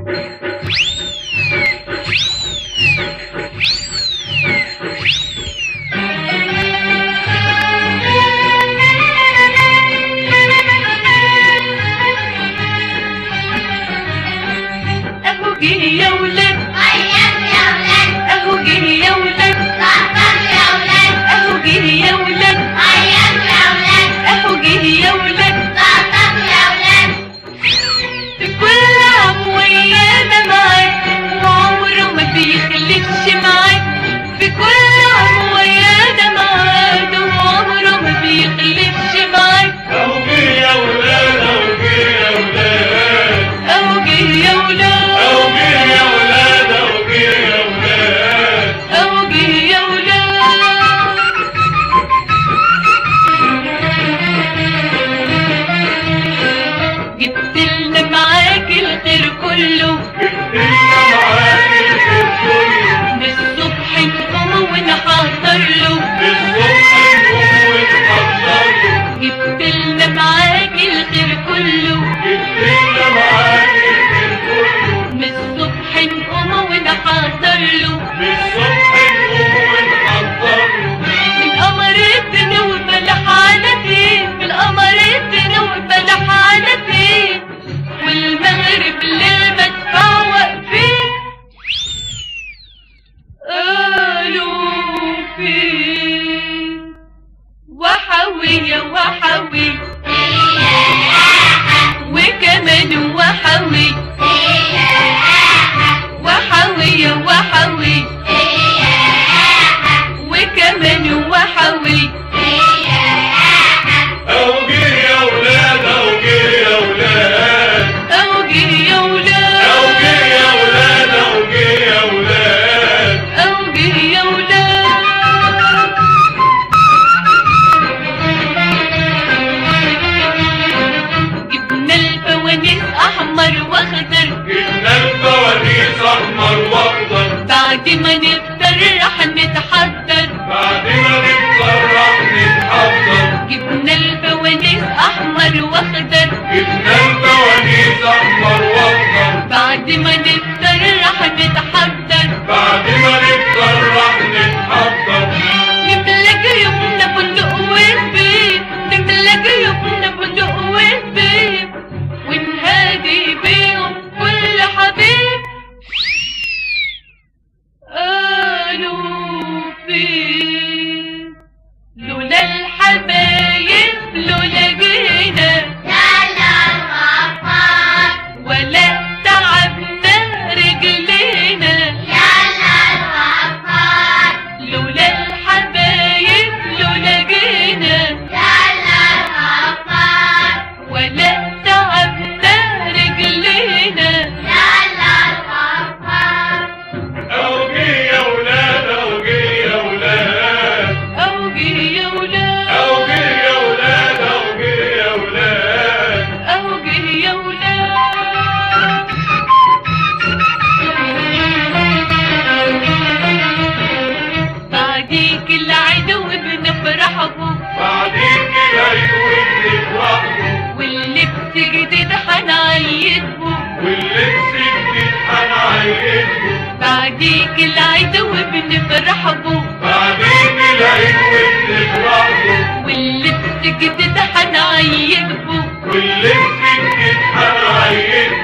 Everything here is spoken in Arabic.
يا ولاد عيام يا ولاد اهو جه يا ولاد طبطب يا ولاد اهو جه يا ولاد عيام يا ولاد اهو جه يا ولاد طبطب يا ولاد في كل عام ويانا معاه وعمره ما بيخلفش معاه في كل عام ويانا معاه وعمره ما بيخلفش معاه اهو جه يا ولاد اهو جه يا ولاد كله جبتلنا معاك الخير كله من الصبح نقوم ونحضر له جبتلنا معاك الخير كله جبتلنا معاك الخير كله من الصبح نقوم ونحضر له بالقمر الدنيا وبلح على فين بالقمر الدنيا وبلح على فين والمغرب للمدفع واقفين قالوا فين وحوية وحوي وكمان وحوي وحوية وحوي وكمان وحوي اهو جه يا ولاد اهو جه يا ولاد اهو جه يا ولاد اهو جه يا ولاد اهو جه يا ولاد اهو جه يا ولاد جبنا الفوانيس احمر واخضر جبنا الفوانيس احمر واخضر بعد ما نفطر رح نتحضر بعد ما نفطر رح نتحضر جبنا الفوانيس احمر واخضر جبنا الفوانيس احمر واخضر بعد ما نفطر رح نتحضر بعد ما نفطر رح نتحضر نملى جيوبنا بندق وزبيب نملى جيوبنا بندق وزبيب ونهادي بيهم كل حبيب قالوا فين لولا الحبايب لولا جينا يلا الغفار ولا تعبنا رجلينا يلا الغفار لولا الحبايب لولا جينا يلا الغفار ولا تعبنا رجلينا يلا الغفار اهو جه يا ولاد اهو جه يا ولاد اهو جه يا ولاد اهو جه يا ولاد اهو جه يا ولاد اهو جه يا ولاد بعديك العدو بنفرح به بعديك العيد وبنفرح به واللبس جديد حنعيد به واللبس جديد حنعيد به بعديك العدو بنفرح به بعديك العيد وبنفرح به واللبس جديد حنعيد به واللبس جديد حنعيد